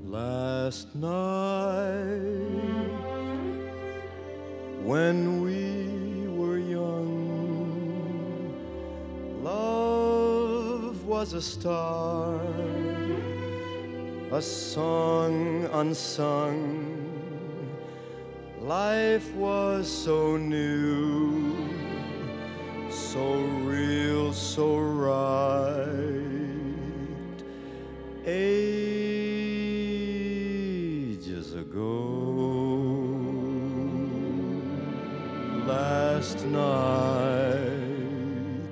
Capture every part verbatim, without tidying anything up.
Last night, when we were young, love was a star, a song unsung. Life was so new, so real, so right. Ages ago, last night,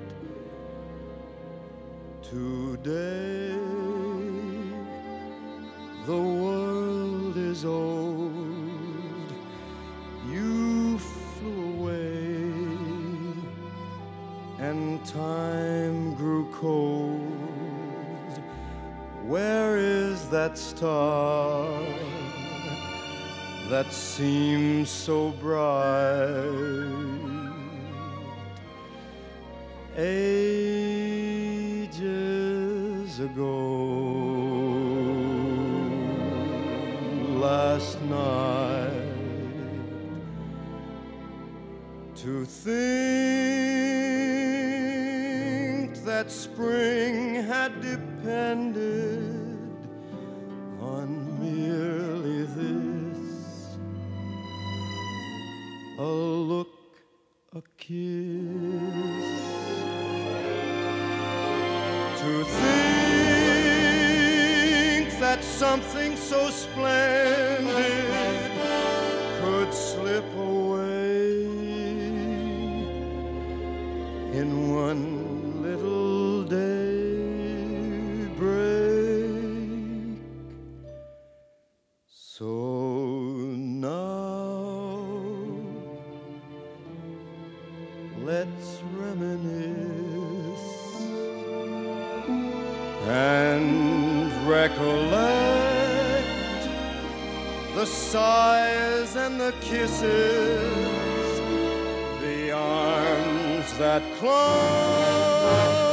today, the world is old. You flew away, and time grew cold. Where is that star that seems so bright? Ages ago, last night, to think that spring had depended on merely this, a look, a kiss. To think that something so splendid could slip away in one little daybreak. So now let's reminisce and recollect the sighs and the kisses, the arms that clung.